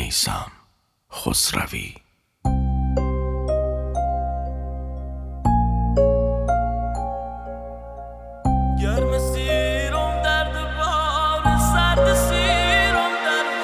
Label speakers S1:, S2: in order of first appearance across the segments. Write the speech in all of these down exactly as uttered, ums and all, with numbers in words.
S1: میثم خسروی.
S2: گرم سیرم درد بار، سرد سیرم درد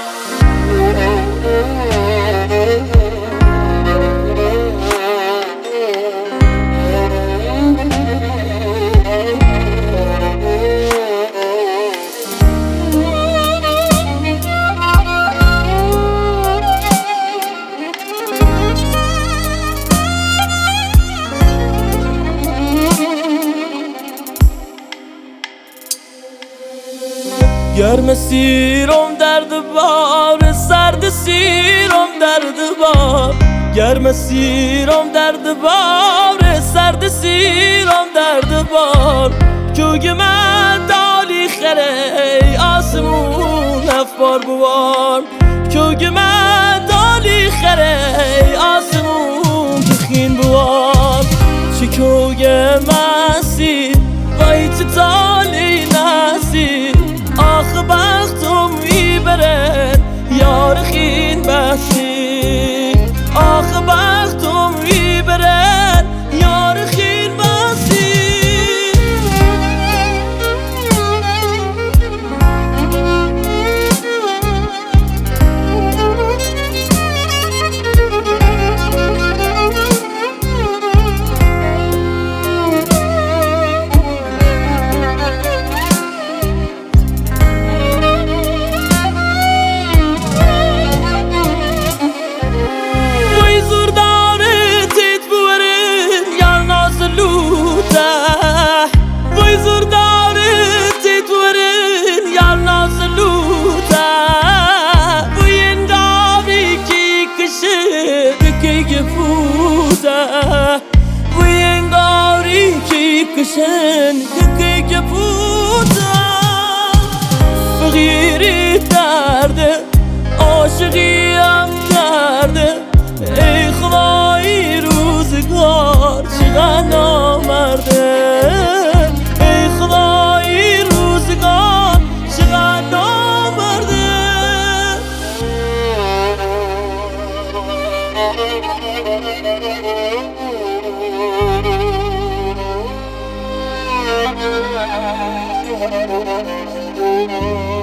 S2: گرم سیرم درد بار، سرد سیرم درد بار. گرم سیرم درد بار، سرد سیرم درد بار. کوگ من دالی خره آسمون افبار بوار. کوگ من دالی خره آسمون بخین بوار. چه کوگ مسی وای چه تالی نسی. آخ بختم میبرد یار خین بسی. آخ بختم میبرد یار خین بسی. کشن که که بودم فقیری درده عاشقی هم کرده. ای خدای روزگار چقدر نامرده. ای خدای روزگار چقدر نامرده. Thank you.